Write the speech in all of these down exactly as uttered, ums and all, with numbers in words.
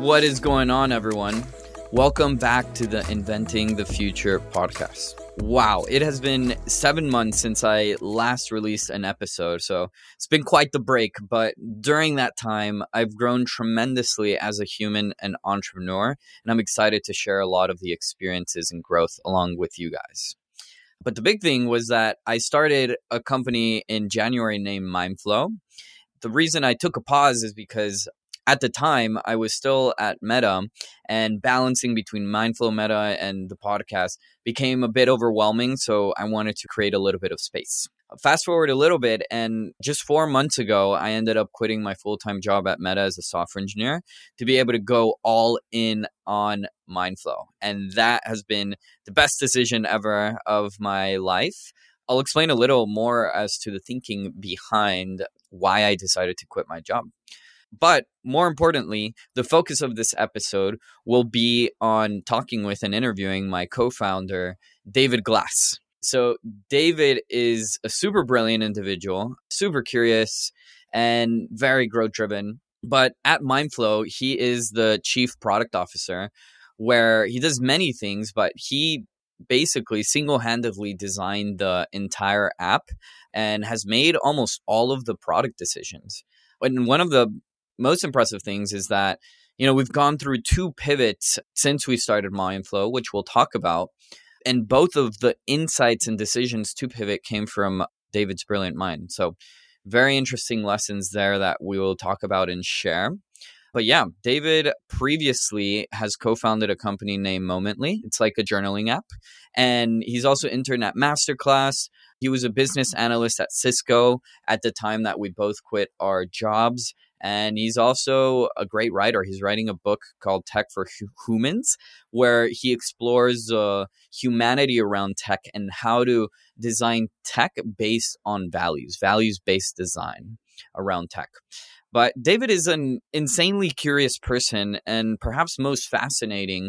What is going on, everyone? Welcome back to the Inventing the Future podcast. Wow, it has been seven months since I last released an episode, so it's been quite the break. But during that time, I've grown tremendously as a human and entrepreneur, and I'm excited to share a lot of the experiences and growth along with you guys. But the big thing was that I started a company in January named Mindflow. The reason I took a pause is because at the time, I was still at Meta, and balancing between Mindflow, Meta, and the podcast became a bit overwhelming, so I wanted to create a little bit of space. Fast forward a little bit, and just four months ago, I ended up quitting my full-time job at Meta as a software engineer to be able to go all in on Mindflow. And that has been the best decision ever of my life. I'll explain a little more as to the thinking behind why I decided to quit my job. But more importantly, the focus of this episode will be on talking with and interviewing my co-founder, David Glass. So David is a super brilliant individual, super curious, and very growth-driven. But at Mindflow, he is the chief product officer, where he does many things, but he basically single-handedly designed the entire app and has made almost all of the product decisions. And one of the most impressive things is that, you know, we've gone through two pivots since we started Mindflow, which we'll talk about. And both of the insights and decisions to pivot came from David's brilliant mind. So very interesting lessons there that we will talk about and share. But yeah, David previously has co-founded a company named Momently. It's like a journaling app. And he's also interned at Masterclass. He was a business analyst at Cisco at the time that we both quit our jobs. And he's also a great writer. He's writing a book called Tech for Humans, where he explores uh, humanity around tech and how to design tech based on values, values-based design around tech. But David is an insanely curious person, and perhaps most fascinating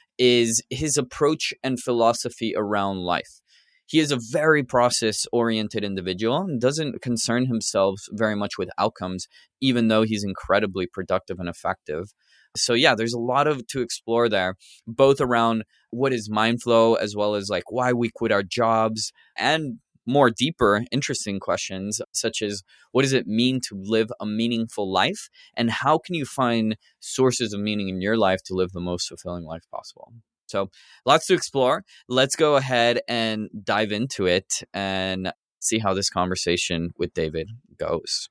is his approach and philosophy around life. He is a very process-oriented individual and doesn't concern himself very much with outcomes, even though he's incredibly productive and effective. So yeah, there's a lot of to explore there, both around what is Mindflow, as well as like why we quit our jobs, and more deeper, interesting questions, such as what does it mean to live a meaningful life? And how can you find sources of meaning in your life to live the most fulfilling life possible? So lots to explore. Let's go ahead and dive into it and see how this conversation with David goes.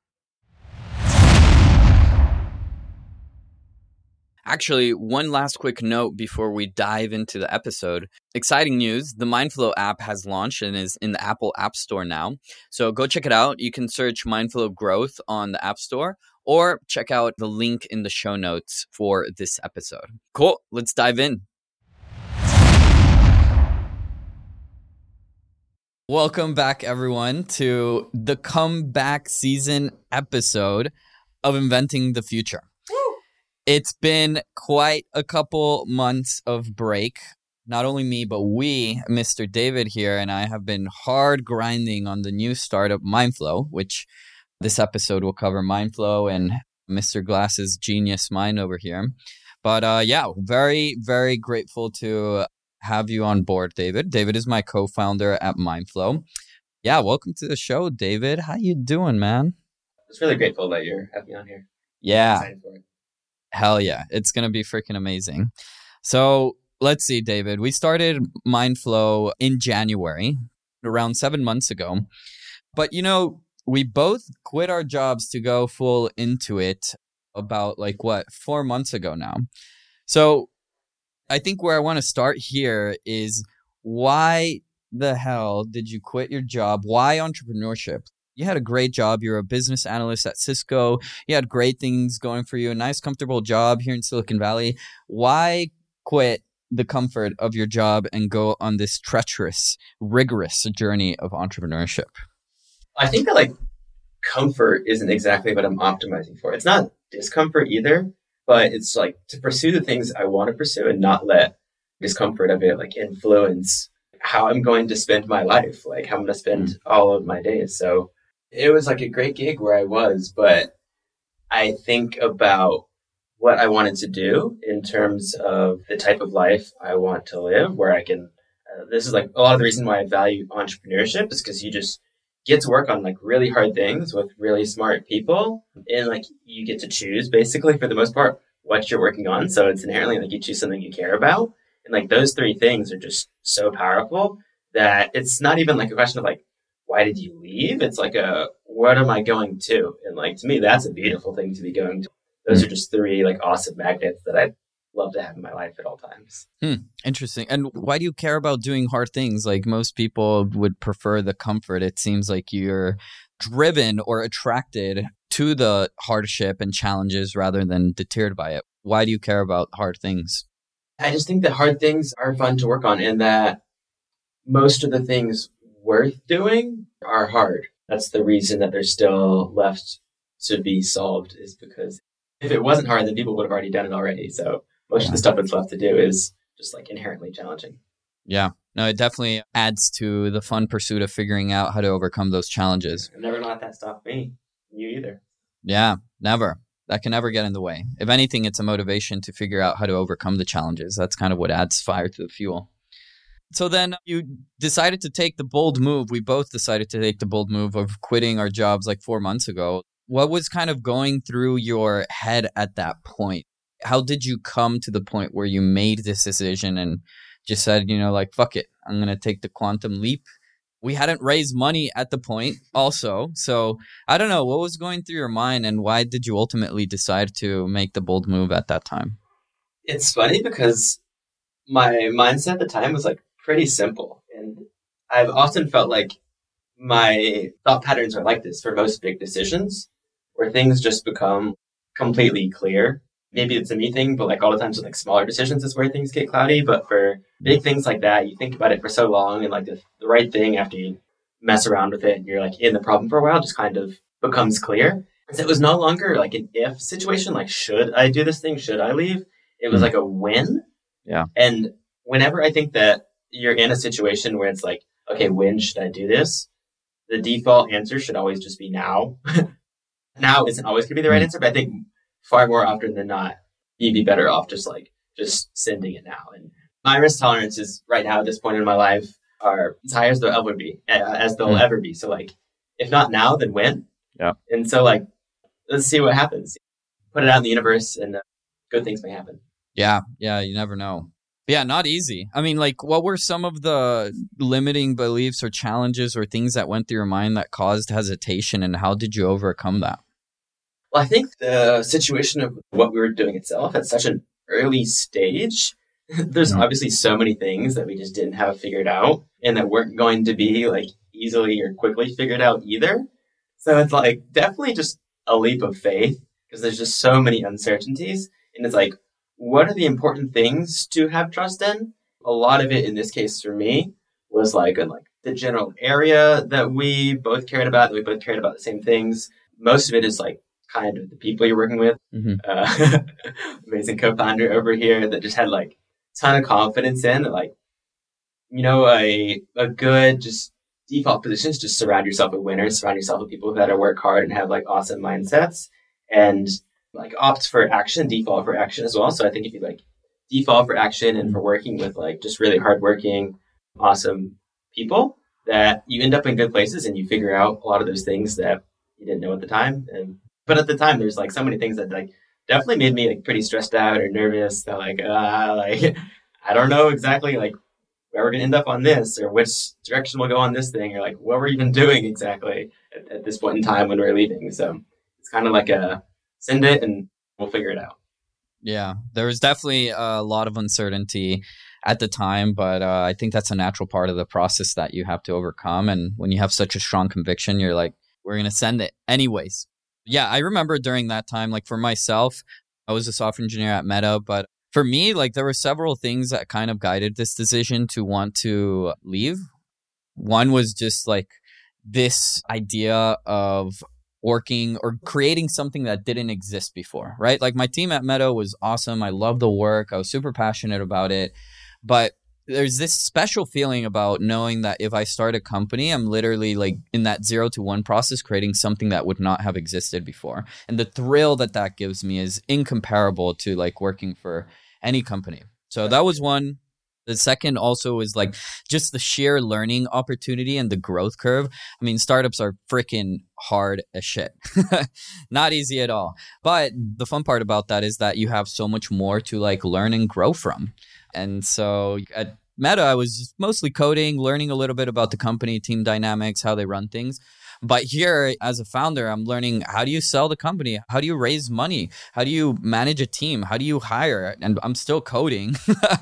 Actually, one last quick note before we dive into the episode. Exciting news. The Mindflow app has launched and is in the Apple App Store now. So go check it out. You can search Mindflow Growth on the App Store or check out the link in the show notes for this episode. Cool. Let's dive in. Welcome back, everyone, to the comeback season episode of Inventing the Future. Woo! It's been quite a couple months of break. Not only me, but we, Mister David here, and I have been hard grinding on the new startup Mindflow, which this episode will cover Mindflow and Mister Glass's genius mind over here. But uh, yeah, very, very grateful to have you on board, David. David is my co-founder at Mindflow. Yeah, welcome to the show, David. How you doing, man? It's really grateful that you're having me on here. Yeah. I'm excited for it. Hell yeah. It's going to be freaking amazing. So let's see, David. We started Mindflow in January, around seven months ago. But, you know, we both quit our jobs to go full into it about like, what, four months ago now. So I think where I want to start here is why the hell did you quit your job? Why entrepreneurship? You had a great job. You're a business analyst at Cisco. You had great things going for you, a nice, comfortable job here in Silicon Valley. Why quit the comfort of your job and go on this treacherous, rigorous journey of entrepreneurship? I think that like comfort isn't exactly what I'm optimizing for. It's not discomfort either. But it's like to pursue the things I want to pursue and not let discomfort of it like influence how I'm going to spend my life, like how I'm going to spend all of my days. So it was like a great gig where I was, but I think about what I wanted to do in terms of the type of life I want to live, where I can, uh, this is like a lot of the reason why I value entrepreneurship is because you just get to work on like really hard things with really smart people. And like you get to choose basically for the most part what you're working on. So it's inherently like you choose something you care about. And like those three things are just so powerful that it's not even like a question of like, why did you leave? It's like a, what am I going to? And like, to me, that's a beautiful thing to be going to. Those mm. are just three like awesome magnets that I'd love to have in my life at all times. Hmm. Interesting. And why do you care about doing hard things? Like most people would prefer the comfort. It seems like you're driven or attracted to the hardship and challenges rather than deterred by it. Why do you care about hard things? I just think that hard things are fun to work on and that most of the things worth doing are hard. That's the reason that they're still left to be solved, is because if it wasn't hard, then people would have already done it already. So most yeah. of the stuff that's left to do is just like inherently challenging. Yeah. No, it definitely adds to the fun pursuit of figuring out how to overcome those challenges. I'm never gonna let that stop me. You either. Yeah, never. That can never get in the way. If anything, it's a motivation to figure out how to overcome the challenges. That's kind of what adds fire to the fuel. So then you decided to take the bold move. We both decided to take the bold move of quitting our jobs like four months ago. What was kind of going through your head at that point? How did you come to the point where you made this decision and just said, you know, like, fuck it, I'm going to take the quantum leap? We hadn't raised money at the point also. So I don't know, what was going through your mind and why did you ultimately decide to make the bold move at that time? It's funny because my mindset at the time was like pretty simple. And I've often felt like my thought patterns are like this for most big decisions, where things just become completely clear. Maybe it's a me thing, but like all the times with like smaller decisions is where things get cloudy. But for big things like that, you think about it for so long and like the, the right thing after you mess around with it and you're like in the problem for a while just kind of becomes clear. So it was no longer like an if situation, like should I do this thing? Should I leave? It was like a when. Yeah. And whenever I think that you're in a situation where it's like, okay, when should I do this? The default answer should always just be now. Now isn't always going to be the right answer, but I think far more often than not, you'd be better off just like, just sending it now. And my risk tolerances right now at this point in my life are as high as they'll ever be, as they'll mm. ever be. So like, if not now, then when? Yeah. And so like, let's see what happens. Put it out in the universe and uh, good things may happen. Yeah. Yeah. You never know. Yeah. Not easy. I mean, like, what were some of the limiting beliefs or challenges or things that went through your mind that caused hesitation, and how did you overcome that? Well, I think the situation of what we were doing itself at such an early stage, there's mm-hmm. obviously so many things that we just didn't have figured out and that weren't going to be like easily or quickly figured out either. So it's like definitely just a leap of faith because there's just so many uncertainties. And it's like, what are the important things to have trust in? A lot of it in this case for me was like in like the general area that we both cared about, that we both cared about the same things. Most of it is like kind of the people you're working with. Mm-hmm. Uh, amazing co-founder over here that just had like a ton of confidence in that, like, you know, a a good just default position is just surround yourself with winners, surround yourself with people that work hard and have like awesome mindsets and like opt for action, default for action as well. So I think if you like default for action and for working with like just really hardworking, awesome people, that you end up in good places and you figure out a lot of those things that you didn't know at the time. And But at the time, there's like so many things that like definitely made me like pretty stressed out or nervous. That like, uh, like I don't know exactly like where we're gonna end up on this or which direction we'll go on this thing or like what we're even doing exactly at, at this point in time when we're leaving. So it's kind of like a send it and we'll figure it out. Yeah, there was definitely a lot of uncertainty at the time, but uh, I think that's a natural part of the process that you have to overcome. And when you have such a strong conviction, you're like, we're gonna send it anyways. Yeah, I remember during that time, like for myself, I was a software engineer at Meta, but for me, like there were several things that kind of guided this decision to want to leave. One was just like this idea of working or creating something that didn't exist before, right? Like my team at Meta was awesome. I loved the work. I was super passionate about it. But there's this special feeling about knowing that if I start a company, I'm literally like in that zero to one process, creating something that would not have existed before. And the thrill that that gives me is incomparable to like working for any company. So that was one. The second also is like just the sheer learning opportunity and the growth curve. I mean, startups are freaking hard as shit. Not easy at all. But the fun part about that is that you have so much more to like learn and grow from. And so at Meta, I was mostly coding, learning a little bit about the company, team dynamics, how they run things. But here, as a founder, I'm learning how do you sell the company? How do you raise money? How do you manage a team? How do you hire? And I'm still coding.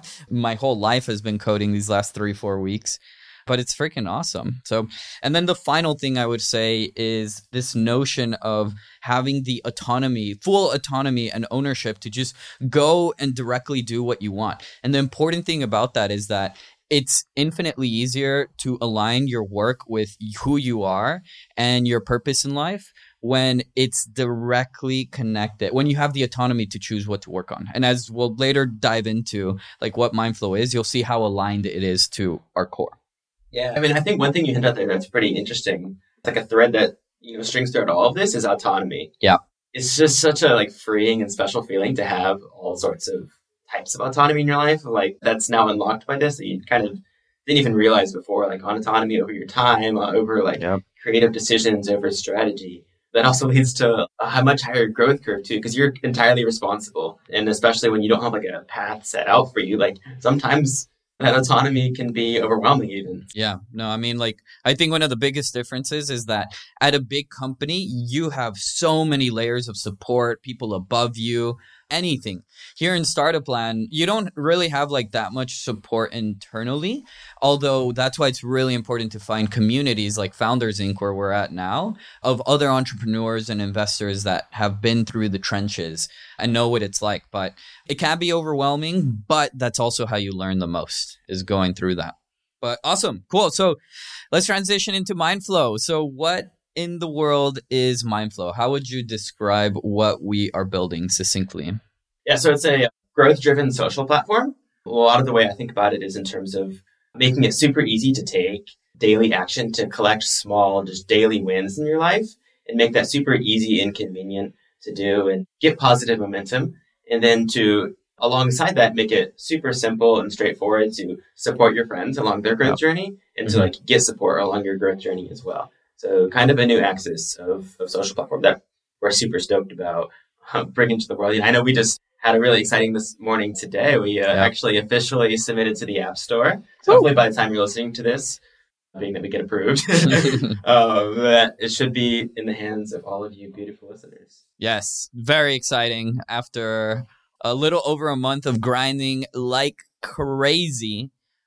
My whole life has been coding these last three, four weeks. But it's freaking awesome. So, and then the final thing I would say is this notion of having the autonomy, full autonomy and ownership to just go and directly do what you want. And the important thing about that is that it's infinitely easier to align your work with who you are and your purpose in life when it's directly connected, when you have the autonomy to choose what to work on. And as we'll later dive into like what Mindflow is, you'll see how aligned it is to our core. Yeah. I mean, I think one thing you hint out there that's pretty interesting, it's like a thread that, you know, strings throughout all of this is autonomy. Yeah. It's just such a like freeing and special feeling to have all sorts of types of autonomy in your life. Like that's now unlocked by this that you kind of didn't even realize before, like on autonomy over your time, uh, over like yep. creative decisions, over strategy. That also leads to a much higher growth curve too, because you're entirely responsible. And especially when you don't have like a path set out for you, like sometimes that autonomy can be overwhelming even. Yeah, no, I mean, like, I think one of the biggest differences is that at a big company, you have so many layers of support, people above you, anything. Here in Startup Land, you don't really have like that much support internally, although that's why it's really important to find communities like Founders Incorporated, where we're at now, of other entrepreneurs and investors that have been through the trenches and know what it's like. But it can be overwhelming, but that's also how you learn the most, is going through that. But awesome. Cool. So let's transition into Mindflow. So what in the world is Mindflow? How would you describe what we are building succinctly? Yeah, so it's a growth-driven social platform. A lot of the way I think about it is in terms of making it super easy to take daily action to collect small, just daily wins in your life and make that super easy and convenient to do and get positive momentum. And then to, alongside that, make it super simple and straightforward to support your friends along their growth yep. journey and mm-hmm. to like get support along your growth journey as well. So kind of a new axis of, of social platform that we're super stoked about uh, bringing to the world. And I know we just had a really exciting this morning today. We uh, yeah. actually officially submitted to the App Store. So hopefully by the time you're listening to this, being that we get approved, uh, that it should be in the hands of all of you beautiful listeners. Yes, very exciting. After a little over a month of grinding like crazy,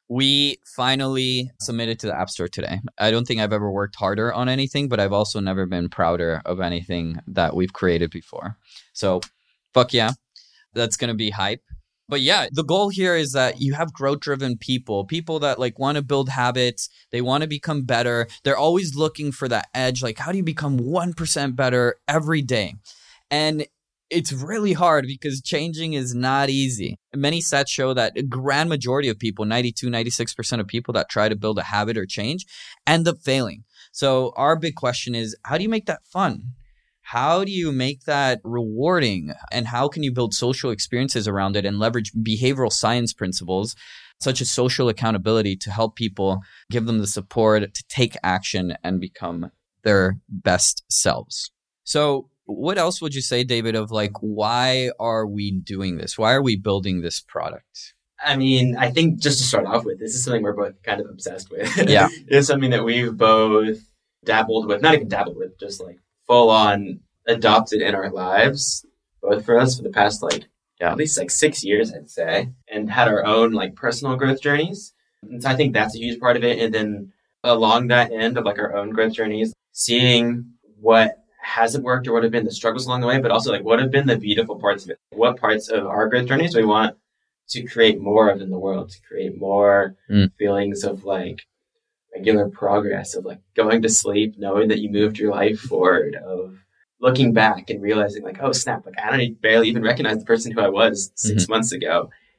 we finally submitted to the App Store today. I don't think I've ever worked harder on anything, but I've also never been prouder of anything that we've created before. So fuck yeah, that's going to be hype. But yeah, the goal here is that you have growth-driven people, people that like want to build habits. They want to become better. They're always looking for that edge. Like, how do you become one percent better every day? And it's really hard because changing is not easy. Many stats show that a grand majority of people, ninety-two, ninety-six percent of people that try to build a habit or change end up failing. So our big question is, how do you make that fun? How do you make that rewarding? And how can you build social experiences around it and leverage behavioral science principles such as social accountability to help people, give them the support to take action and become their best selves? So what else would you say, David, of like, why are we doing this? Why are we building this product? I mean, I think just to start off with, this is something we're both kind of obsessed with. Yeah. It's something that we've both dabbled with, not even dabbled with, just like full on adopted in our lives, both for us for the past like, yeah, at least like six years, I'd say, and had our own like personal growth journeys. And so I think that's a huge part of it. And then along that end of like our own growth journeys, seeing what hasn't worked or what have been the struggles along the way, but also like what have been the beautiful parts of it. What parts of our growth journeys do we want to create more of in the world, to create more mm. feelings of like regular progress, of like going to sleep, knowing that you moved your life forward, of looking back and realizing like, oh snap, like I don't barely even recognize the person who I was six mm-hmm. months ago.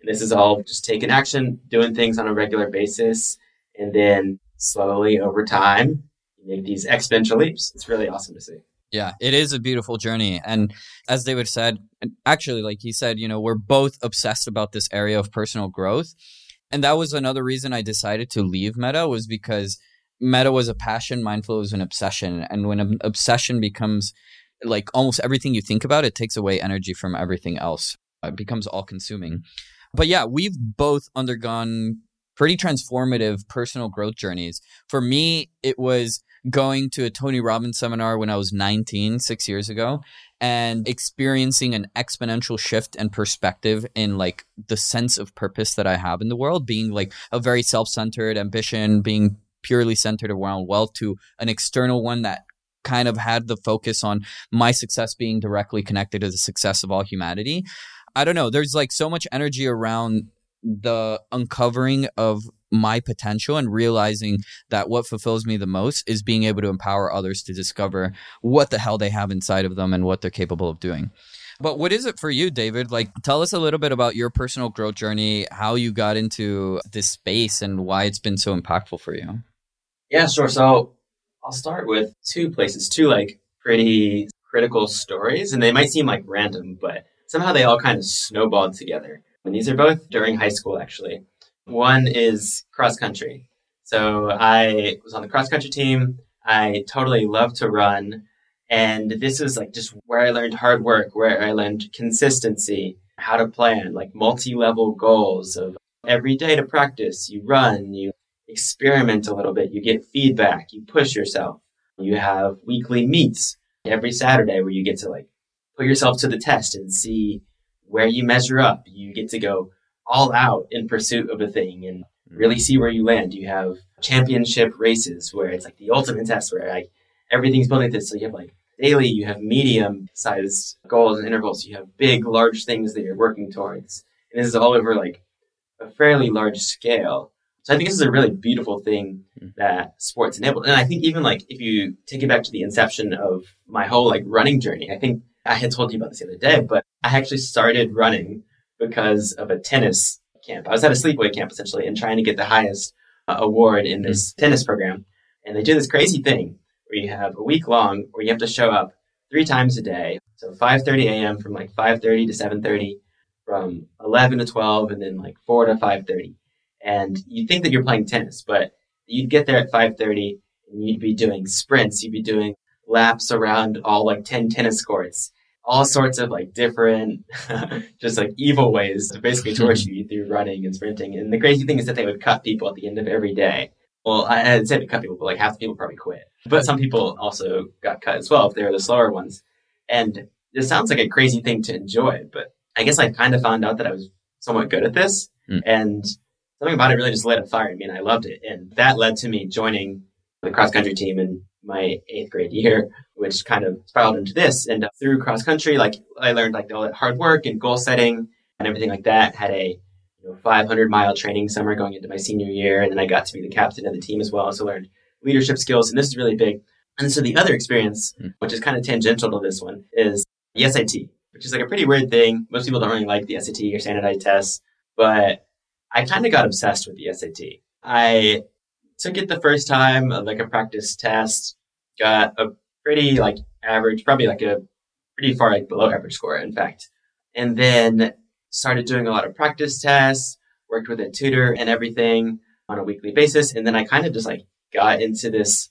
And this is all just taking action, doing things on a regular basis. And then slowly over time, you make these exponential leaps. It's really awesome to see. Yeah, it is a beautiful journey. And as David said, and actually, like he said, you know, we're both obsessed about this area of personal growth. And that was another reason I decided to leave Meta, was because Meta was a passion, Mindful was an obsession. And when an obsession becomes like almost everything you think about, it takes away energy from everything else. It becomes all consuming. But yeah, we've both undergone pretty transformative personal growth journeys. For me, it was going to a Tony Robbins seminar when I was nineteen, six years ago, and experiencing an exponential shift and perspective in like the sense of purpose that I have in the world, being like a very self-centered ambition, being purely centered around wealth, to an external one that kind of had the focus on my success being directly connected to the success of all humanity. I don't know. There's like so much energy around the uncovering of my potential and realizing that what fulfills me the most is being able to empower others to discover what the hell they have inside of them and what they're capable of doing. But what is it for you, David? Like, tell us a little bit about your personal growth journey, how you got into this space and why it's been so impactful for you. Yeah, sure. So I'll start with two places, two like pretty critical stories, and they might seem like random, but somehow they all kind of snowballed together. And these are both during high school, actually. One is cross country. So I was on the cross country team. I totally love to run. And this was like just where I learned hard work, where I learned consistency, how to plan, like multi-level goals of every day to practice. You run, you experiment a little bit, you get feedback, you push yourself. You have weekly meets every Saturday where you get to like put yourself to the test and see where you measure up. You get to go all out in pursuit of a thing and really see where you land. You have championship races where it's like the ultimate test where like everything's building this. So you have like daily, you have medium sized goals and intervals. You have big, large things that you're working towards. And this is all over like a fairly large scale. So I think this is a really beautiful thing that sports enabled. And I think even like if you take it back to the inception of my whole like running journey, I think I had told you about this the other day, but I actually started running because of a tennis camp. I was at a sleepaway camp essentially and trying to get the highest uh, award in this mm-hmm. tennis program. And they do this crazy thing where you have a week long where you have to show up three times a day. So five thirty a.m. from like five thirty to seven thirty, from eleven to twelve, and then like four to five thirty. And you'd think that you're playing tennis, but you'd get there at five thirty and you'd be doing sprints. You'd be doing laps around all like ten tennis courts. All sorts of like different, just like evil ways to basically torture you through running and sprinting. And the crazy thing is that they would cut people at the end of every day. Well, I had said to cut people, but like half the people probably quit. But some people also got cut as well if they were the slower ones. And this sounds like a crazy thing to enjoy, but I guess I kind of found out that I was somewhat good at this. Mm. And something about it really just lit a fire in me and I loved it. And that led to me joining the cross country team in my eighth grade year, which kind of spiraled into this. And through cross country, like I learned like all that hard work and goal setting and everything like that. Had a you know, five hundred mile training summer going into my senior year. And then I got to be the captain of the team as well. So learned leadership skills. And this is really big. And so the other experience, which is kind of tangential to this one, is the S A T, which is like a pretty weird thing. Most people don't really like the S A T or standardized tests, but I kind of got obsessed with the S A T. I took it the first time, like a practice test, got a pretty like average, probably like a pretty far like below average score, in fact. And then started doing a lot of practice tests, worked with a tutor and everything on a weekly basis. And then I kind of just like got into this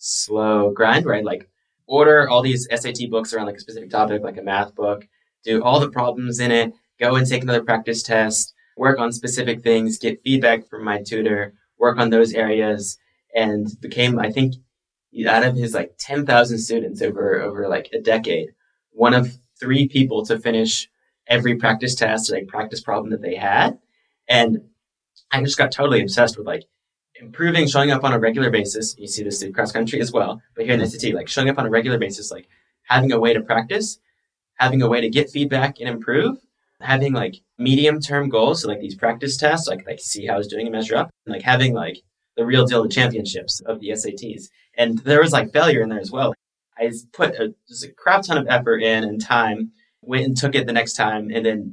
slow grind where I'd like order all these S A T books around like a specific topic, like a math book, do all the problems in it, go and take another practice test, work on specific things, get feedback from my tutor, work on those areas, and became, I think, out of his like ten thousand students over, over like a decade, one of three people to finish every practice test, like practice problem that they had. And I just got totally obsessed with like improving, showing up on a regular basis. You see this in cross country as well, but here in the S A T, like showing up on a regular basis, like having a way to practice, having a way to get feedback and improve, having like medium term goals. So like these practice tests, like, like see how I was doing and measure up, and like having like the real deal, the championships of the S A Ts. And there was like failure in there as well. I put a, just a crap ton of effort in and time, went and took it the next time, and then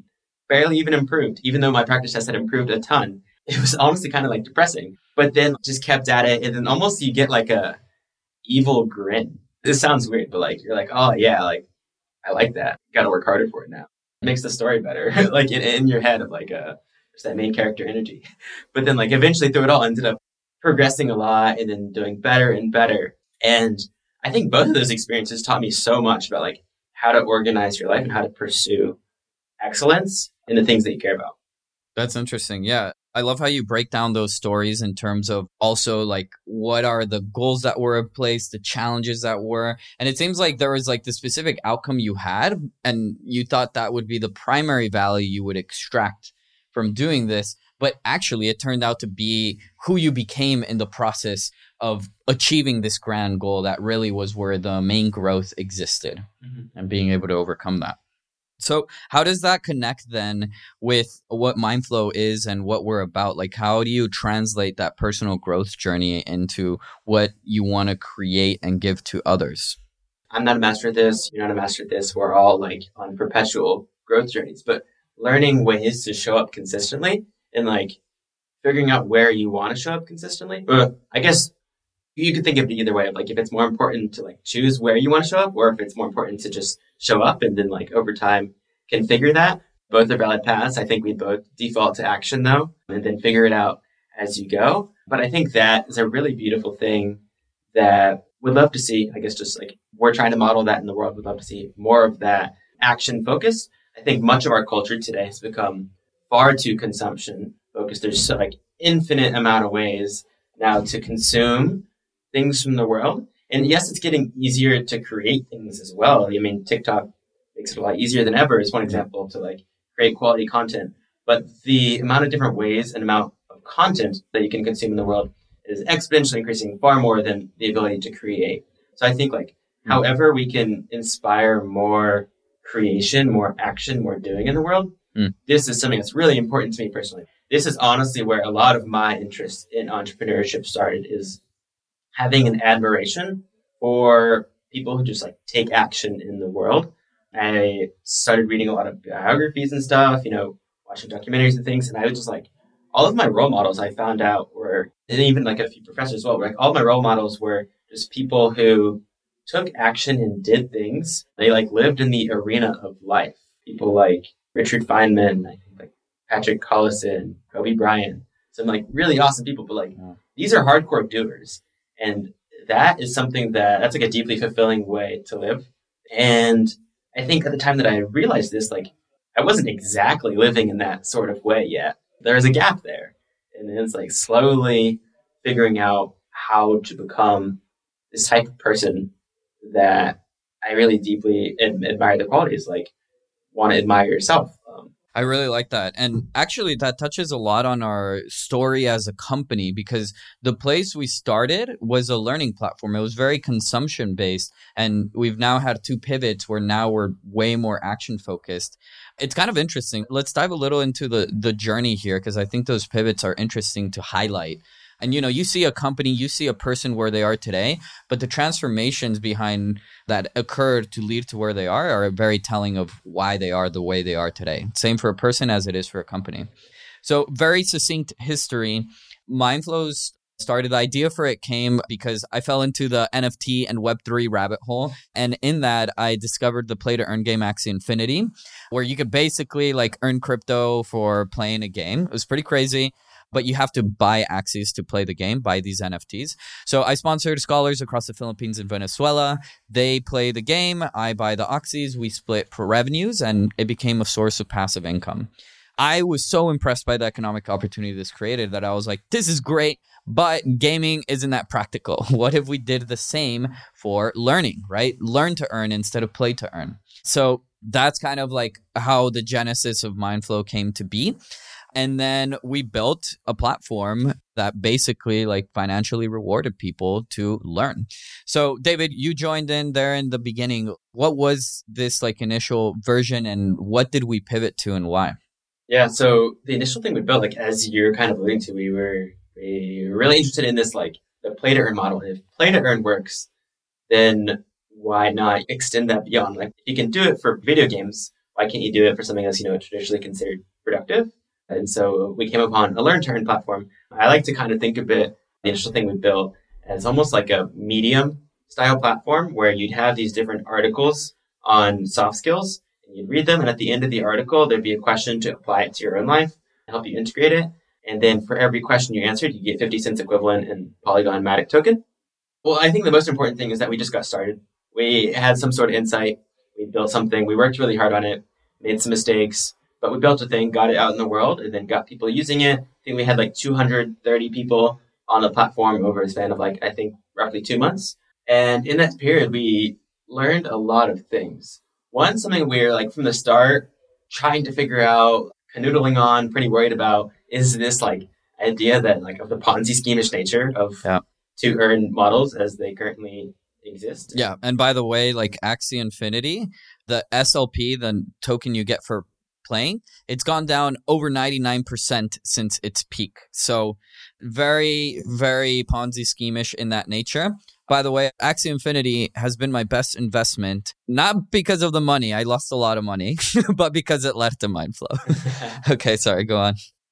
barely even improved, even though my practice test had improved a ton. It was honestly kind of like depressing, but then just kept at it. And then almost you get like a evil grin. This sounds weird, but like, you're like, oh yeah, like I like that. Got to work harder for it now. It makes the story better. Like in, in your head of like a, just that main character energy. But then like eventually through it all ended up progressing a lot and then doing better and better. And I think both of those experiences taught me so much about like how to organize your life and how to pursue excellence in the things that you care about. That's interesting. Yeah. I love how you break down those stories in terms of also like what are the goals that were in place, the challenges that were. And it seems like there was like the specific outcome you had and you thought that would be the primary value you would extract from doing this. But actually, it turned out to be who you became in the process of achieving this grand goal that really was where the main growth existed mm-hmm. and being able to overcome that. So how does that connect then with what Mindflow is and what we're about? Like, how do you translate that personal growth journey into what you want to create and give to others? I'm not a master at this. You're not a master at this. We're all like on perpetual growth journeys, but learning ways to show up consistently and like figuring out where you want to show up consistently. Uh, I guess you could think of it either way of like if it's more important to like choose where you want to show up or if it's more important to just show up and then like over time configure that. Both are valid paths. I think we both default to action though, and then figure it out as you go. But I think that is a really beautiful thing that we'd love to see. I guess just like we're trying to model that in the world. We'd love to see more of that action focus. I think much of our culture today has become far too consumption focused. There's so, like infinite amount of ways now to consume things from the world. And yes, it's getting easier to create things as well. I mean, TikTok makes it a lot easier than ever is one example to like create quality content. But the amount of different ways and amount of content that you can consume in the world is exponentially increasing far more than the ability to create. So I think like mm-hmm. however we can inspire more creation, more action, more doing in the world, mm. this is something that's really important to me personally. This is honestly where a lot of my interest in entrepreneurship started is having an admiration for people who just like take action in the world. I started reading a lot of biographies and stuff, you know, watching documentaries and things. And I was just like, all of my role models I found out were, and even like a few professors as well, like all my role models were just people who took action and did things. They like lived in the arena of life. People like Richard Feynman, I think like Patrick Collison, Kobe Bryant, some like really awesome people, but like yeah. these are hardcore doers. And that is something that, that's like a deeply fulfilling way to live. And I think at the time that I realized this, like I wasn't exactly living in that sort of way yet. There is a gap there. And it's like slowly figuring out how to become this type of person that I really deeply ad- admire the qualities, like want to admire yourself. Um, I really like that. And actually, that touches a lot on our story as a company because the place we started was a learning platform. It was very consumption based. And we've now had two pivots where now we're way more action focused. It's kind of interesting. Let's dive a little into the, the journey here because I think those pivots are interesting to highlight. And, you know, you see a company, you see a person where they are today, but the transformations behind that occurred to lead to where they are are very telling of why they are the way they are today. Same for a person as it is for a company. So very succinct history. Mindflow's started, the idea for it came because I fell into the N F T and Web three rabbit hole. And in that, I discovered the play to earn game Axie Infinity, where you could basically like earn crypto for playing a game. It was pretty crazy. But you have to buy Axies to play the game, buy these N F Ts. So I sponsored scholars across the Philippines and Venezuela. They play the game. I buy the Axies. We split for revenues, and it became a source of passive income. I was so impressed by the economic opportunity this created that I was like, this is great, but gaming isn't that practical. What if we did the same for learning, right? Learn to earn instead of play to earn. So that's kind of like how the genesis of Mindflow came to be. And then we built a platform that basically like financially rewarded people to learn. So David, you joined in there in the beginning. What was this like initial version and what did we pivot to and why? Yeah, so the initial thing we built, like as you're kind of alluding to, we were, we were really interested in this like the play to earn model. And if play to earn works, then why not extend that beyond? Like if you can do it for video games, Why can't you do it for something that's, you know, traditionally considered productive? And so we came upon a Learn to Earn platform. I like to kind of think of it, the initial thing we built, as almost like a medium style platform where you'd have these different articles on soft skills and you'd read them. And at the end of the article, there'd be a question to apply it to your own life, help you integrate it. And then for every question you answered, you get fifty cents equivalent in Polygon Matic token. Well, I think the most important thing is that we just got started. We had some sort of insight. We built something. We worked really hard on it, made some mistakes, but we built a thing, got it out in the world, and then got people using it. I think we had like two hundred thirty people on the platform over a span of like, I think, roughly two months. And in that period, we learned a lot of things. One, something we were like from the start trying to figure out, canoodling on, pretty worried about, is this like idea that like of the Ponzi scheme-ish nature of yeah. to earn models as they currently exist. Yeah. And by the way, like Axie Infinity, the S L P, the token you get for playing, it's gone down over ninety-nine percent since its peak. So very, very Ponzi scheme-ish in that nature. By the way, Axie Infinity has been my best investment, not because of the money. I lost a lot of money, but because it led to Mindflow. Okay, sorry, go on.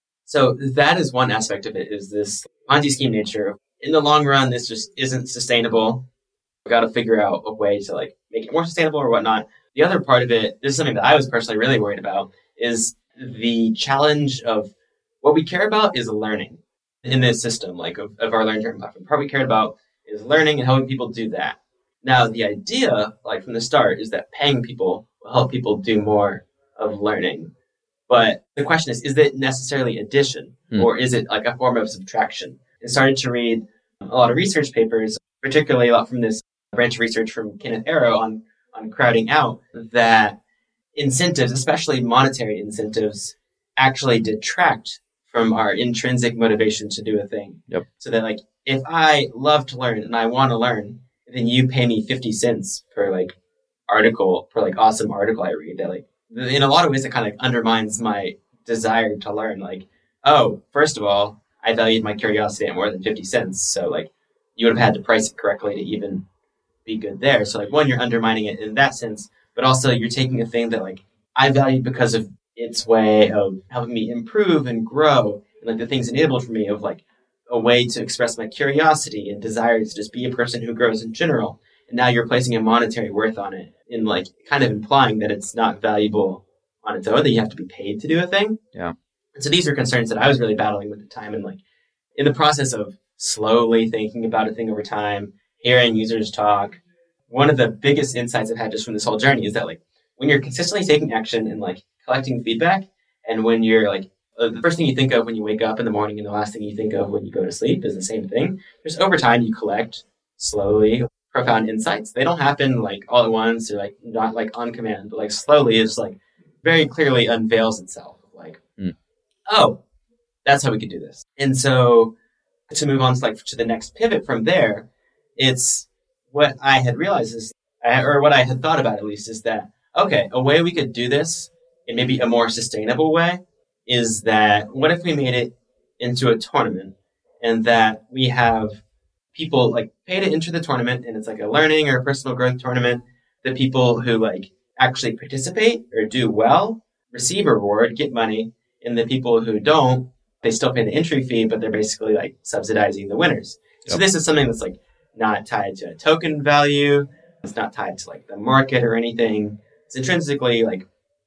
So that is one aspect of it, is this Ponzi scheme nature. In the long run, this just isn't sustainable. We've got to figure out a way to like make it more sustainable or whatnot. The other part of it, this is something that I was personally really worried about, is the challenge of what we care about is learning in this system, like of, of our Learn to Earn platform. The part we cared about is learning and helping people do that. Now, the idea, like from the start, is that paying people will help people do more of learning. But the question is, is it necessarily addition mm. or is it like a form of subtraction? I started to read a lot of research papers, particularly a lot from this branch of research from Kenneth Arrow on, on crowding out, that incentives, especially monetary incentives, actually detract from our intrinsic motivation to do a thing. Yep. So that like, if I love to learn and I want to learn, then you pay me fifty cents per like article, per like awesome article I read, that like, in a lot of ways, it kind of undermines my desire to learn. Like, oh, first of all, I valued my curiosity at more than fifty cents. So like, you would have had to price it correctly to even be good there. So like, one, you're undermining it in that sense, but also you're taking a thing that like I valued because of its way of helping me improve and grow, and like the things enabled for me of like a way to express my curiosity and desire to just be a person who grows in general. And now you're placing a monetary worth on it, in like kind of implying that it's not valuable on its own, that you have to be paid to do a thing. Yeah. And so these are concerns that I was really battling with at the time. And like in the process of slowly thinking about a thing over time, hearing users talk, one of the biggest insights I've had just from this whole journey is that like when you're consistently taking action and like collecting feedback, and when you're like, uh, the first thing you think of when you wake up in the morning and the last thing you think of when you go to sleep is the same thing. Just over time, you collect slowly profound insights. They don't happen like all at once or like not like on command, but like slowly it's like very clearly unveils itself. Like, mm. oh, that's how we could do this. And so to move on to like to the next pivot from there, it's what I had realized is, or what I had thought about at least, is that, okay, a way we could do this in maybe a more sustainable way is that what if we made it into a tournament, and that we have people like pay to enter the tournament, and it's like a learning or a personal growth tournament. The people who like actually participate or do well receive a reward, get money, and the people who don't, they still pay the entry fee, but they're basically like subsidizing the winners. Yep. So this is something that's like not tied to a token value. It's not tied to like the market or anything. It's intrinsically like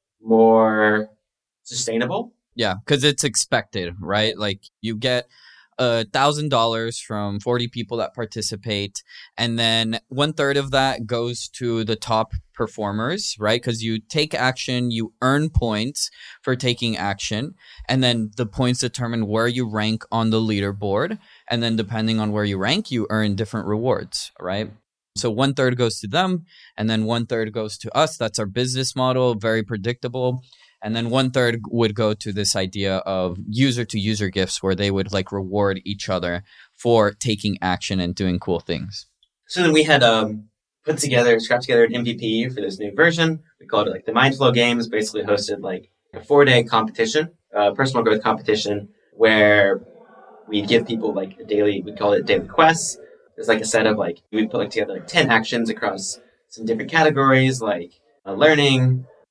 more sustainable. Yeah, because it's expected, right? Like you get a thousand dollars from forty people that participate, and then one third of that goes to the top performers, right? Because you take action, you earn points for taking action, and then the points determine where you rank on the leaderboard, and then depending on where you rank, you earn different rewards, right? So one third goes to them, and then one third goes to us. That's our business model, very predictable. And then one third would go to this idea of user to user gifts, where they would like reward each other for taking action and doing cool things. So then we had um, put together, scrapped together an M V P for this new version. We called it like the Mindflow Games, basically hosted like a four day competition, uh, personal growth competition, where we'd give people like a daily, we call it daily quests. There's like a set of like, we put like together like ten actions across some different categories, like uh, learning,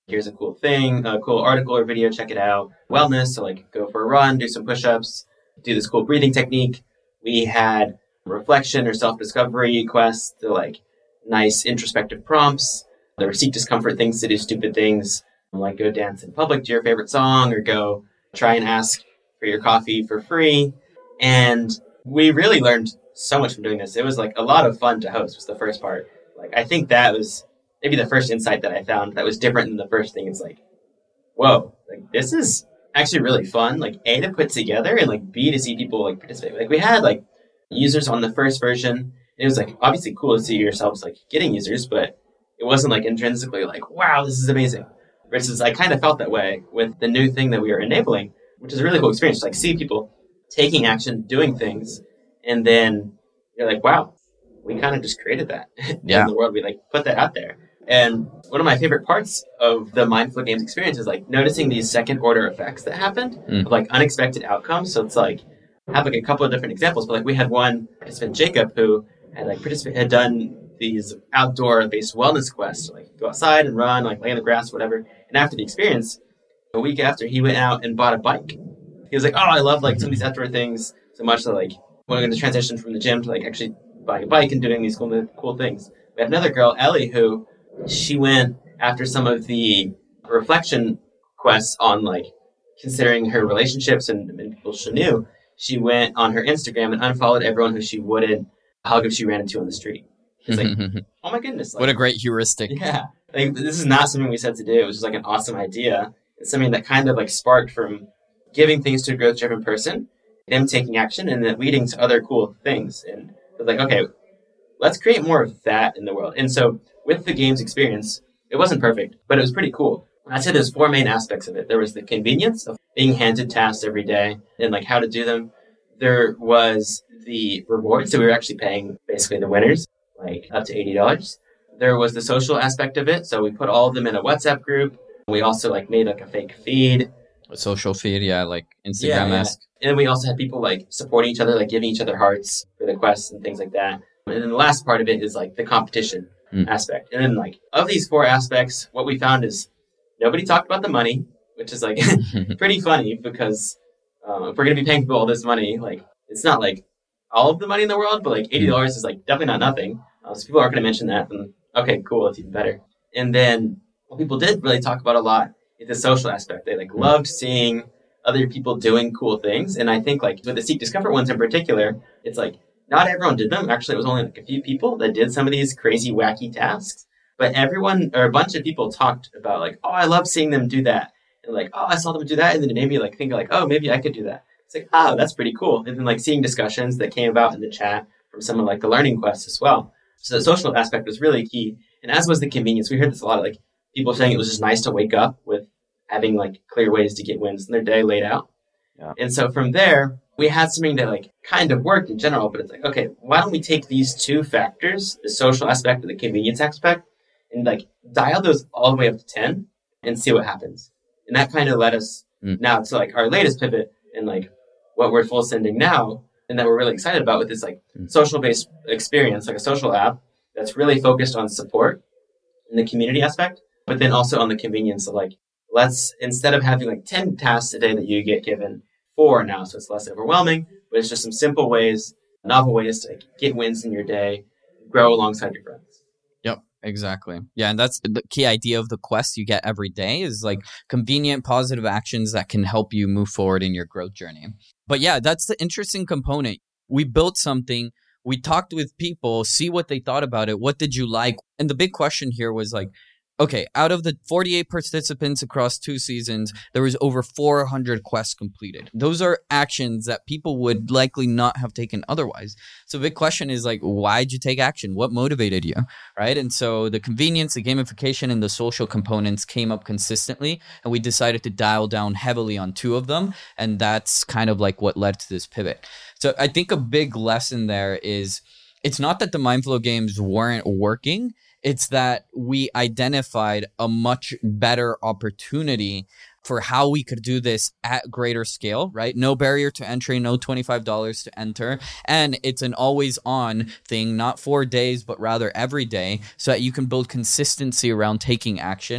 here's a cool thing, a cool article or video, check it out. Wellness, so like go for a run, do some push-ups, do this cool breathing technique. We had reflection or self-discovery quests, to like nice introspective prompts. There were seek discomfort things to do stupid things, like go dance in public to your favorite song or go try and ask for your coffee for free. And we really learned so much from doing this. It was like a lot of fun to host was the first part. Like, I think that was maybe the first insight that I found that was different than the first thing. It's like, whoa, like this is actually really fun. Like A, to put together, and like B, to see people like participate. Like we had like users on the first version. It was like obviously cool to see yourselves like getting users, but it wasn't like intrinsically like, wow, this is amazing. Versus I kind of felt that way with the new thing that we are enabling, which is a really cool experience. Like see people taking action, doing things, and then you're like, wow, we kind of just created that yeah. in the world. We like put that out there. And one of my favorite parts of the Mindflow Games experience is like noticing these second order effects that happened mm. of like unexpected outcomes. So it's like, I have like a couple of different examples, but like we had one participant, Jacob, who had like participate, had done these outdoor based wellness quests, like go outside and run, like lay on the grass, whatever. And after the experience, a week after, he went out and bought a bike. He was like, oh, I love like some of these outdoor things so much that like when I'm going to transition from the gym to like actually buying a bike and doing these cool, cool things. We had another girl, Ellie, who she went after some of the reflection quests on like considering her relationships and, and people she knew. She went on her Instagram and unfollowed everyone who she wouldn't hug if she ran into on the street. It's like, oh my goodness. Like, what a great heuristic. Yeah. Like, this is not something we said to do. It was just like an awesome idea. It's something that kind of like sparked from giving things to a growth-driven person, them taking action, and then leading to other cool things. And it was like, okay, let's create more of that in the world. And so with the games experience, it wasn't perfect, but it was pretty cool. I'd say there's four main aspects of it. There was the convenience of being handed tasks every day and like how to do them. There was the rewards. So we were actually paying basically the winners, like up to eighty dollars. There was the social aspect of it. So we put all of them in a WhatsApp group. We also like made like a fake feed. A social feed, yeah, like Instagram-esque. Yeah, yeah. And then we also had people like supporting each other, like giving each other hearts for the quests and things like that. And then the last part of it is like the competition mm. aspect. And then like of these four aspects, what we found is nobody talked about the money, which is like pretty funny because um, if we're going to be paying people all this money, like it's not like all of the money in the world, but like eighty dollars mm. is like definitely not nothing. Uh, so people aren't going to mention that. And okay, cool, that's even better. And then what people did really talk about a lot is the social aspect. They like mm. loved seeing other people doing cool things. And I think like with the Seek Discomfort ones in particular, it's like not everyone did them. Actually, it was only like a few people that did some of these crazy, wacky tasks. But everyone, or a bunch of people talked about like, oh, I love seeing them do that. And like, oh, I saw them do that. And then it made me like think like, oh, maybe I could do that. It's like, oh, that's pretty cool. And then like seeing discussions that came about in the chat from someone like the Learning Quest as well. So the social aspect was really key. And as was the convenience. We heard this a lot of like people saying it was just nice to wake up with having like clear ways to get wins in their day laid out. Yeah. And so from there, we had something that like kind of worked in general, but it's like, okay, why don't we take these two factors, the social aspect and the convenience aspect, and like dial those all the way up to ten and see what happens. And that kind of led us mm. now to like our latest pivot and like what we're full sending now and that we're really excited about with this like mm. social based experience, like a social app that's really focused on support and the community aspect, but then also on the convenience of like, let's, instead of having like ten tasks a day that you get given, four now, so it's less overwhelming, but it's just some simple ways, novel ways to like, get wins in your day, grow alongside your friends. Yep, exactly. Yeah, and that's the key idea of the quest you get every day is like convenient, positive actions that can help you move forward in your growth journey. But yeah, that's the interesting component. We built something, we talked with people, see what they thought about it, what did you like? And the big question here was like, okay, out of the forty-eight participants across two seasons, there was over four hundred quests completed. Those are actions that people would likely not have taken otherwise. So the big question is like, why'd you take action? What motivated you, right? And so the convenience, the gamification, and the social components came up consistently, and we decided to dial down heavily on two of them, and that's kind of like what led to this pivot. So I think a big lesson there is it's not that the Mindflow games weren't working, it's that we identified a much better opportunity for how we could do this at greater scale, right? No barrier to entry, no twenty-five dollars to enter. And it's an always on thing, not four days, but rather every day, so that you can build consistency around taking action.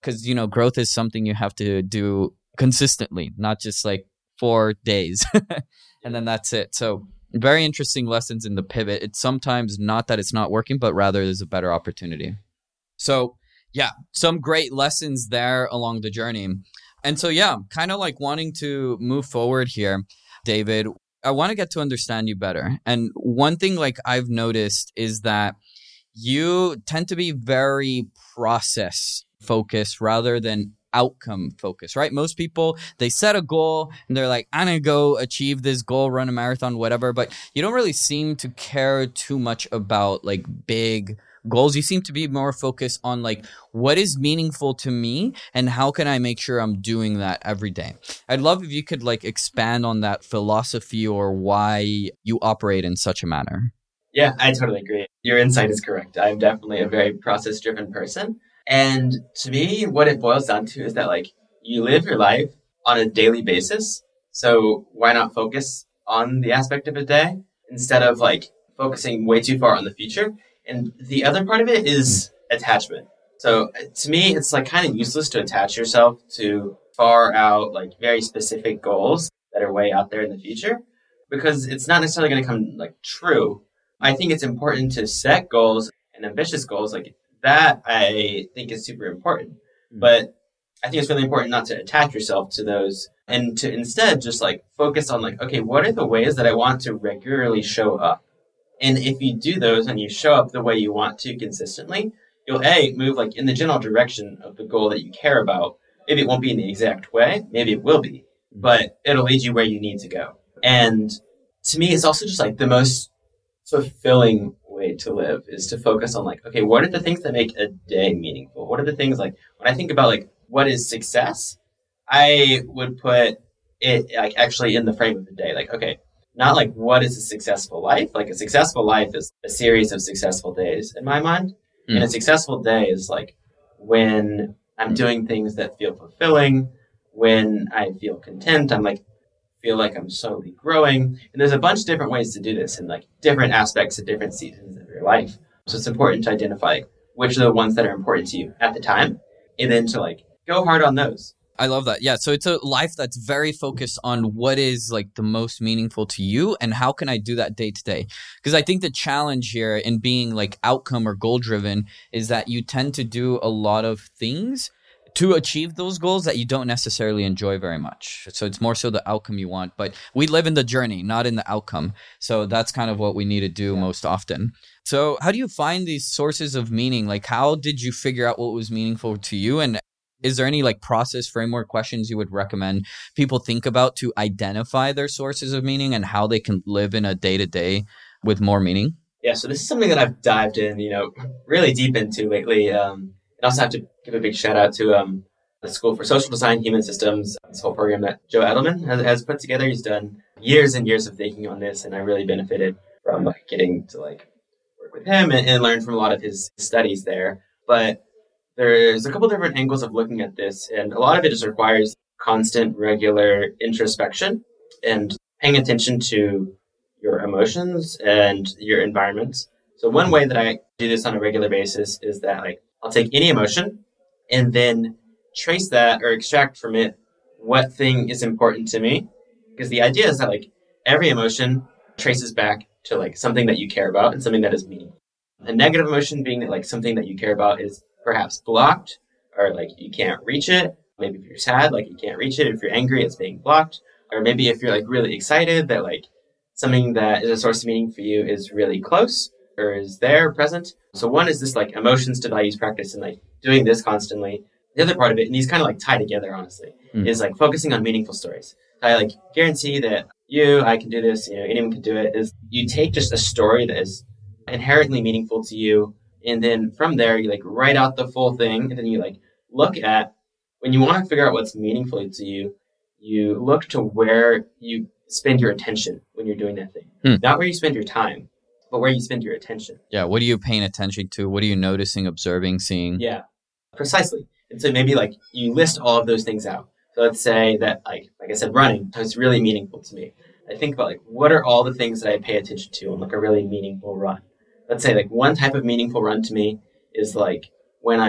because, you know, growth is something you have to do consistently, not just like four days and then that's it. So very interesting lessons in the pivot. It's sometimes not that it's not working, but rather there's a better opportunity. So yeah, some great lessons there along the journey. And so, yeah, kind of like wanting to move forward here, David, I want to get to understand you better. And one thing like I've noticed is that you tend to be very process focused rather than outcome focused, right? Most people, they set a goal and they're like, I'm going to go achieve this goal, run a marathon, whatever. But you don't really seem to care too much about like big goals. You seem to be more focused on like, what is meaningful to me and how can I make sure I'm doing that every day? I'd love if you could like expand on that philosophy or why you operate in such a manner. Yeah, I totally agree. Your insight is correct. I'm definitely a very process-driven person. And to me, what it boils down to is that like you live your life on a daily basis. So why not focus on the aspect of a day instead of like focusing way too far on the future? And the other part of it is attachment. So to me, it's like kind of useless to attach yourself to far out, like very specific goals that are way out there in the future because it's not necessarily going to come like true. I think it's important to set goals and ambitious goals like that. I think is super important, but I think it's really important not to attach yourself to those and to instead just like focus on like, okay, what are the ways that I want to regularly show up? And if you do those and you show up the way you want to consistently, you'll A, move like in the general direction of the goal that you care about. Maybe it won't be in the exact way. Maybe it will be, but it'll lead you where you need to go. And to me, it's also just like the most fulfilling way to live is to focus on like, okay, what are the things that make a day meaningful? What are the things like when I think about like what is success, I would put it like actually in the frame of the day. Like, okay, not like what is a successful life? Like a successful life is a series of successful days in my mind. Mm. And a successful day is like when I'm doing things that feel fulfilling, when I feel content, I'm like, feel like I'm slowly growing. And there's a bunch of different ways to do this in like different aspects of different seasons of your life. So it's important to identify which are the ones that are important to you at the time and then to like go hard on those. I love that. Yeah. So it's a life that's very focused on what is like the most meaningful to you and how can I do that day to day? Because I think the challenge here in being like outcome or goal driven is that you tend to do a lot of things to achieve those goals that you don't necessarily enjoy very much. So it's more so the outcome you want, but we live in the journey, not in the outcome. So that's kind of what we need to do yeah. most often. So how do you find these sources of meaning? Like how did you figure out what was meaningful to you? And is there any like process framework questions you would recommend people think about to identify their sources of meaning and how they can live in a day-to-day with more meaning? Yeah, so this is something that I've dived in, you know, really deep into lately. Um, and also have to give a big shout out to um, the School for Social Design, Human Systems, this whole program that Joe Edelman has, has put together. He's done years and years of thinking on this, and I really benefited from like, getting to like work with him and, and learn from a lot of his studies there. But there's a couple different angles of looking at this, and a lot of it just requires constant, regular introspection and paying attention to your emotions and your environment. So one way that I do this on a regular basis is that like I'll take any emotion and then trace that or extract from it what thing is important to me. Because the idea is that like every emotion traces back to like something that you care about and something that is meaningful. A negative emotion being that like something that you care about is perhaps blocked or like you can't reach it. Maybe if you're sad, like you can't reach it. If you're angry, it's being blocked. Or maybe if you're like really excited that like something that is a source of meaning for you is really close or is there present. So one is this like emotions to values practice and like doing this constantly. The other part of it, and these kind of like tie together, honestly, mm. is like focusing on meaningful stories. I like guarantee that you, I can do this, you know, anyone can do it, is you take just a story that is inherently meaningful to you. And then from there, you like write out the full thing. And then you like look at, when you want to figure out what's meaningful to you, you look to where you spend your attention when you're doing that thing. Hmm. Not where you spend your time, but where you spend your attention. Yeah. What are you paying attention to? What are you noticing, observing, seeing? Yeah, precisely. And so maybe like you list all of those things out. So let's say that like, like I said, running is really meaningful to me. I think about like, what are all the things that I pay attention to on like a really meaningful run? Let's say like one type of meaningful run to me is like when I'm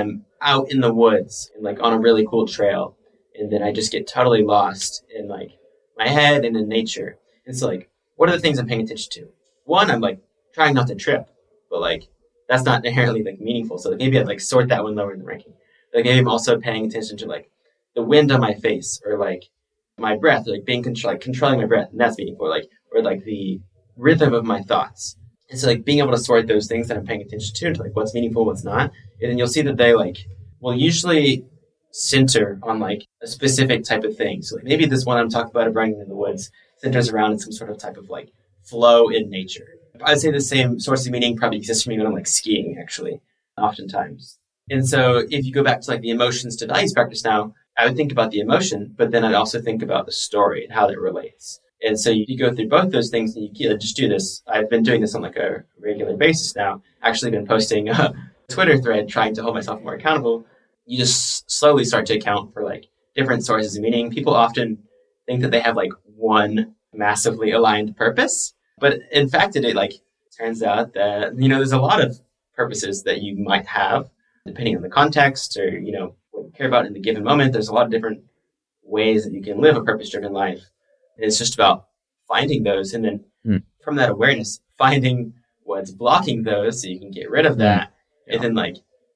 out in the woods and like on a really cool trail. And then I just get totally lost in like my head and in nature. And so like, what are the things I'm paying attention to? One, I'm like trying not to trip, but like that's not inherently like meaningful. So like, maybe I'd like sort that one lower in the ranking. Like maybe I'm also paying attention to like the wind on my face or like my breath, or, like being control, like controlling my breath, and that's meaningful. Or, like or like the rhythm of my thoughts. And so like being able to sort those things that I'm paying attention to into like what's meaningful, what's not, and then you'll see that they like will usually center on like a specific type of thing. So like maybe this one I'm talking about of running in the woods centers around in some sort of type of like flow in nature. I'd say the same source of meaning probably exists for me when I'm like skiing, actually, oftentimes. And so if you go back to like the emotions to values practice now, I would think about the emotion, but then I'd also think about the story and how that relates. And so you, you go through both those things and you just do this. I've been doing this on like a regular basis now. Actually been posting a Twitter thread trying to hold myself more accountable. You just slowly start to account for like different sources of meaning. People often think that they have like one massively aligned purpose, but in fact, it like turns out that, you know, there's a lot of purposes that you might have depending on the context or, you know, what you care about in the given moment. There's a lot of different ways that you can live a purpose-driven life. And it's just about finding those. And then mm. from that awareness, finding what's blocking those so you can get rid of that. Mm. Yeah. And then like,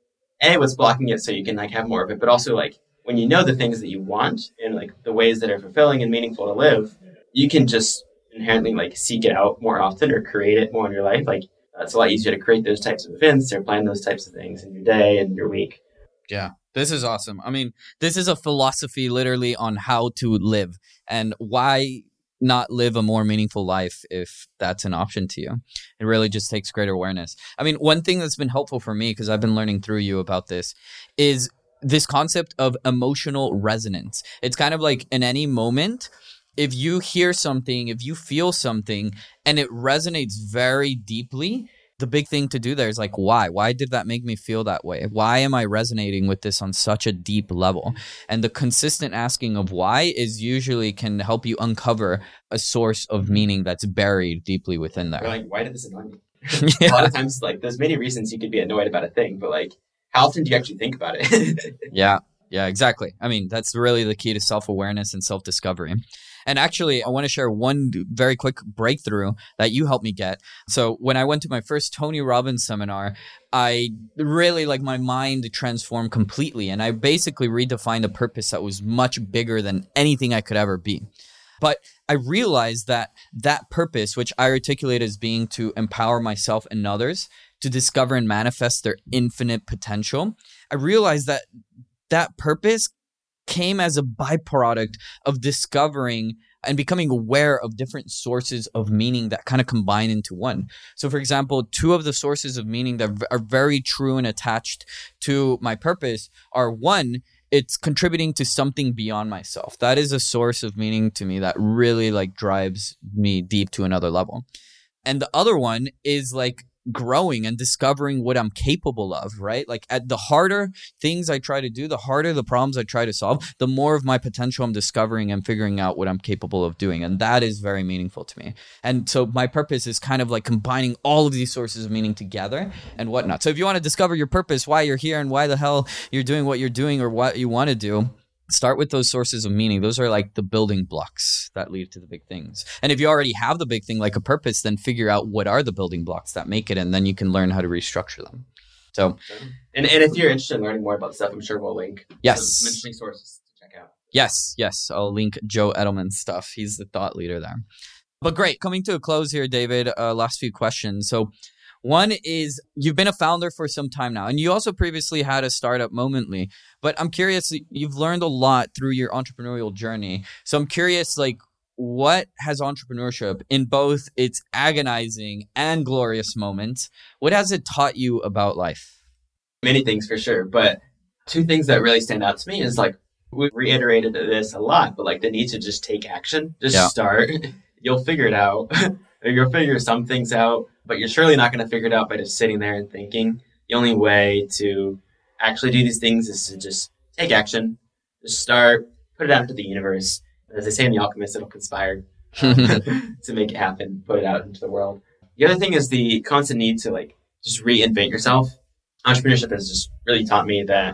A, what's blocking it so you can like have more of it. But also like when you know the things that you want and like the ways that are fulfilling and meaningful to live, you can just inherently like seek it out more often or create it more in your life. Like uh, it's a lot easier to create those types of events or plan those types of things in your day and your week. Yeah. This is awesome. I mean, this is a philosophy literally on how to live and why not live a more meaningful life if that's an option to you. It really just takes greater awareness. I mean, one thing that's been helpful for me, because I've been learning through you about this, is this concept of emotional resonance. It's kind of like in any moment, if you hear something, if you feel something, and it resonates very deeply, the big thing to do there is like, why? Why did that make me feel that way? Why am I resonating with this on such a deep level? And the consistent asking of why is usually can help you uncover a source of meaning that's buried deeply within there. You're like, why did this annoy me? Yeah. A lot of times, like, there's many reasons you could be annoyed about a thing, but like, how often do you actually think about it? Yeah, yeah, exactly. I mean, that's really the key to self-awareness and self-discovery. And actually, I want to share one very quick breakthrough that you helped me get. So when I went to my first Tony Robbins seminar, I really, like, my mind transformed completely. And I basically redefined a purpose that was much bigger than anything I could ever be. But I realized that that purpose, which I articulate as being to empower myself and others to discover and manifest their infinite potential, I realized that that purpose came as a byproduct of discovering and becoming aware of different sources of meaning that kind of combine into one. So for example, two of the sources of meaning that are very true and attached to my purpose are, one, it's contributing to something beyond myself. That is a source of meaning to me that really like drives me deep to another level. And the other one is like growing and discovering what I'm capable of, right? Like at the harder things I try to do, the harder the problems I try to solve, the more of my potential I'm discovering and figuring out what I'm capable of doing. And that is very meaningful to me. And so my purpose is kind of like combining all of these sources of meaning together and whatnot. So if you want to discover your purpose, why you're here and why the hell you're doing what you're doing or what you want to do, start with those sources of meaning. Those are like the building blocks that lead to the big things. And if you already have the big thing, like a purpose, then figure out what are the building blocks that make it, and then you can learn how to restructure them. So, and, and if you're interested in learning more about stuff, I'm sure we'll link yes. some interesting sources to check out. Yes, yes. I'll link Joe Edelman's stuff. He's the thought leader there. But great. Coming to a close here, David, uh, last few questions. So one is, you've been a founder for some time now, and you also previously had a startup, Momently. But I'm curious, you've learned a lot through your entrepreneurial journey. So I'm curious, like, what has entrepreneurship, in both its agonizing and glorious moments, what has it taught you about life? Many things for sure. But two things that really stand out to me is like, we've reiterated this a lot, but like the need to just take action, just yeah. start, you'll figure it out. You'll figure some things out, but you're surely not going to figure it out by just sitting there and thinking. The only way to actually do these things is to just take action, just start, put it out into the universe. As they say in The Alchemist, it'll conspire um, to make it happen, put it out into the world. The other thing is the constant need to like just reinvent yourself. Entrepreneurship has just really taught me that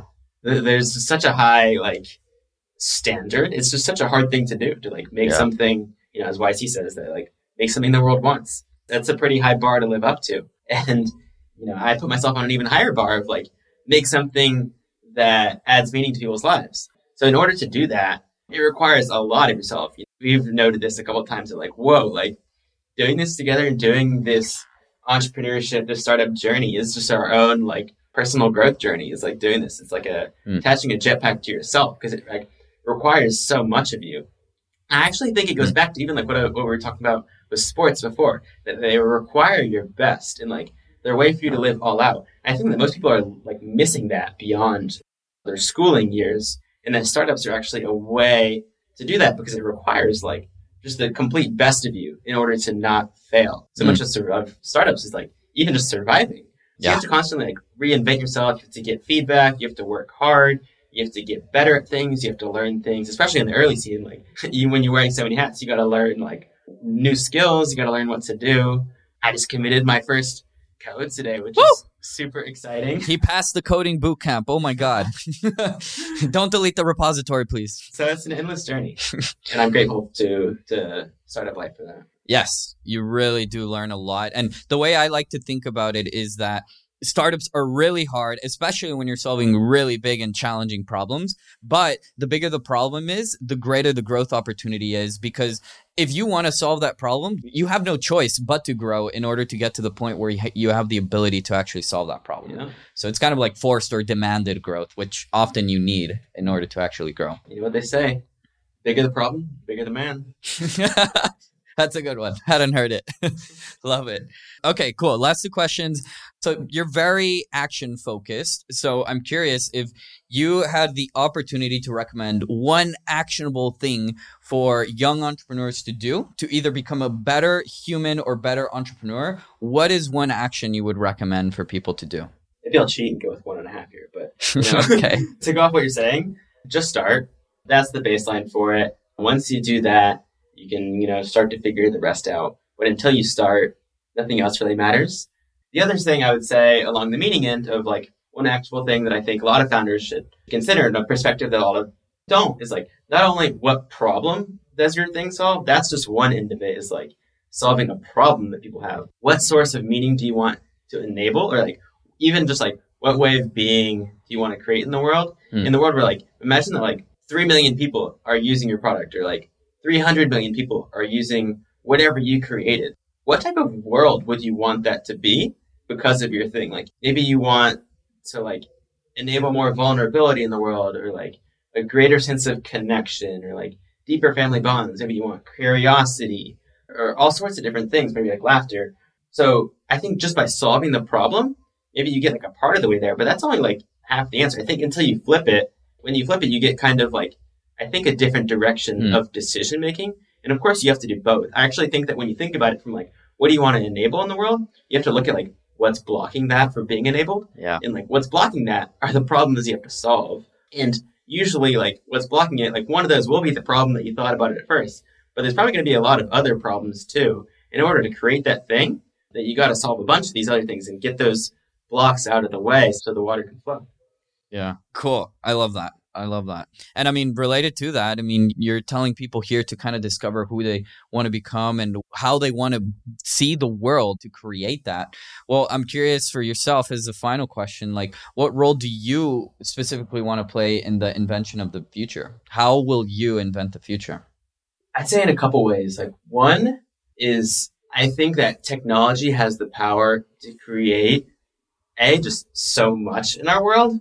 there's just such a high like standard. It's just such a hard thing to do to like make Yeah. something, you know, as Y C says, that like make something the world wants. That's a pretty high bar to live up to. And, you know, I put myself on an even higher bar of like make something that adds meaning to people's lives. So in order to do that, it requires a lot of yourself. We've noted this a couple of times that like, whoa, like doing this together and doing this entrepreneurship, this startup journey is just our own like personal growth journey. Is like doing this. It's like a Mm. attaching a jetpack to yourself because it like requires so much of you. I actually think it goes back to even like what, I, what we were talking about with sports before, that they require your best and like they're a way for you to live all out. I think that most people are like missing that beyond their schooling years, and that startups are actually a way to do that because it requires like just the complete best of you in order to not fail. So Mm. much of survive startups is like even just surviving. So Yeah. you have to constantly like reinvent yourself. You have to get feedback. You have to work hard. You have to get better at things. You have to learn things, especially in the early season. Like you, when you're wearing so many hats, you got to learn like new skills. You got to learn what to do. I just committed my first code today, which Woo! is super exciting. He passed the coding boot camp. Oh my God. Don't delete the repository, please. So it's an endless journey, and I'm grateful to to Startup Life for that. Yes, you really do learn a lot. And the way I like to think about it is that startups are really hard, especially when you're solving really big and challenging problems. But the bigger the problem is, the greater the growth opportunity is, because if you want to solve that problem, you have no choice but to grow in order to get to the point where you ha- you have the ability to actually solve that problem. You know, So it's kind of like forced or demanded growth, which often you need in order to actually grow. you know what they say: bigger the problem, bigger the man. That's a good one. Hadn't heard it. Love it. Okay, cool. Last two questions. So you're very action focused. So I'm curious if you had the opportunity to recommend one actionable thing for young entrepreneurs to do to either become a better human or better entrepreneur. What is one action you would recommend for people to do? Maybe I'll cheat and go with one and a half here, but you know, Okay. to go off what you're saying, just start. That's the baseline for it. Once you do that, you can, you know, start to figure the rest out. But until you start, nothing else really matters. The other thing I would say along the meaning end of like one actual thing that I think a lot of founders should consider, and a perspective that a lot of don't, is like not only what problem does your thing solve, that's just one end of it, is like solving a problem that people have. What source of meaning do you want to enable, or like even just like what way of being do you want to create in the world? Hmm. In the world where like, imagine that like three million people are using your product, or like three hundred million people are using whatever you created. What type of world would you want that to be because of your thing? Like maybe you want to like enable more vulnerability in the world, or like a greater sense of connection, or like deeper family bonds. Maybe you want curiosity, or all sorts of different things, maybe like laughter. So I think just by solving the problem, maybe you get like a part of the way there, but that's only like half the answer. I think until you flip it, when you flip it, you get kind of like, I think a different direction Mm. of decision making. And of course you have to do both. I actually think that when you think about it from like, what do you want to enable in the world? You have to look at like what's blocking that from being enabled. Yeah. And like what's blocking that are the problems you have to solve. And usually like what's blocking it, like one of those will be the problem that you thought about at first, but there's probably going to be a lot of other problems too. In order to create that thing, that you got to solve a bunch of these other things and get those blocks out of the way so the water can flow. Yeah. Cool. I love that. I love that. And I mean, related to that, I mean, you're telling people here to kind of discover who they want to become and how they want to see the world to create that. Well, I'm curious for yourself as a final question, like what role do you specifically want to play in the invention of the future? How will you invent the future? I'd say in a couple ways. Like one is I think that technology has the power to create a just so much in our world.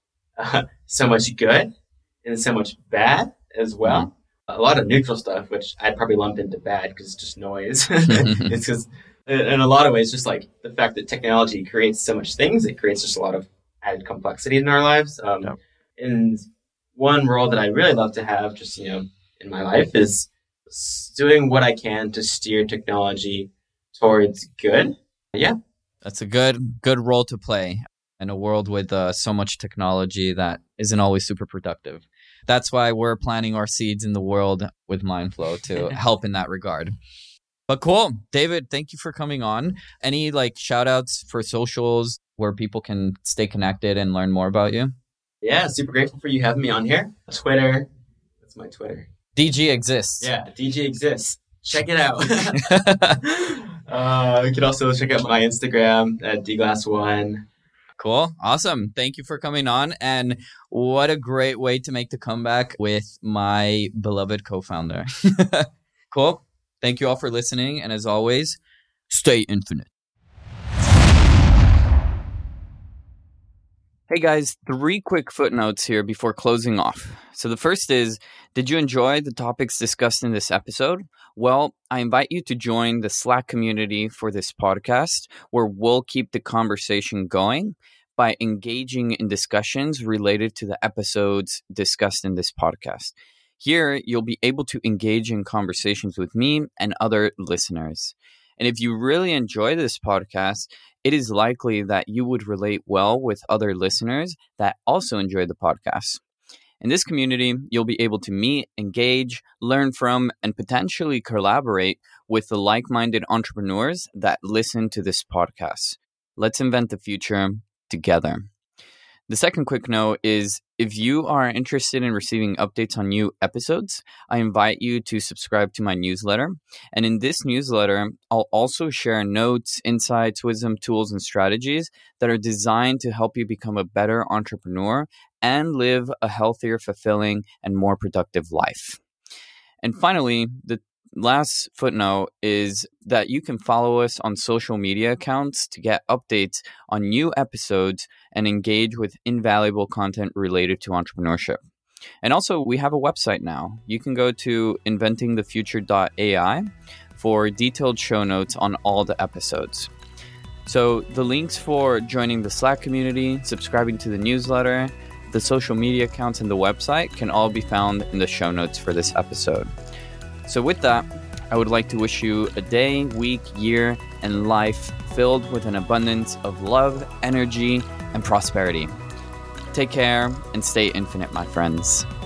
Uh, so much good and so much bad as well. Mm-hmm. A lot of neutral stuff, which I'd probably lump into bad because it's just noise. It's because, in a lot of ways, just like the fact that technology creates so much things, it creates just a lot of added complexity in our lives. Um, yeah. And one role that I really love to have, just you know, in my life is doing what I can to steer technology towards good. Yeah, that's a good good role to play. In a world with uh, so much technology that isn't always super productive. That's why we're planting our seeds in the world with Mindflow to help in that regard. But cool. David, thank you for coming on. Any like shout outs for socials where people can stay connected and learn more about you? Yeah, super grateful for you having me on here. Twitter. That's my Twitter. D G exists. Yeah, D G exists. Check it out. uh, you can also check out my Instagram at d glass one. Cool. Awesome. Thank you for coming on. And what a great way to make the comeback with my beloved co-founder. Cool. Thank you all for listening. And as always, stay infinite. Hey guys, three quick footnotes here before closing off. So the first is, did you enjoy the topics discussed in this episode? Well, I invite you to join the Slack community for this podcast, where we'll keep the conversation going by engaging in discussions related to the episodes discussed in this podcast. Here, you'll be able to engage in conversations with me and other listeners. And if you really enjoy this podcast, it is likely that you would relate well with other listeners that also enjoy the podcast. In this community, you'll be able to meet, engage, learn from, and potentially collaborate with the like-minded entrepreneurs that listen to this podcast. Let's invent the future together. The second quick note is, if you are interested in receiving updates on new episodes, I invite you to subscribe to my newsletter. And in this newsletter, I'll also share notes, insights, wisdom, tools, and strategies that are designed to help you become a better entrepreneur and live a healthier, fulfilling, and more productive life. And finally, the last footnote is that you can follow us on social media accounts to get updates on new episodes and engage with invaluable content related to entrepreneurship. And also, we have a website now. You can go to inventing the future dot a i for detailed show notes on all the episodes. So the links for joining the Slack community, subscribing to the newsletter, the social media accounts, and the website can all be found in the show notes for this episode. So with that, I would like to wish you a day, week, year, and life filled with an abundance of love, energy, and prosperity. Take care and stay infinite, my friends.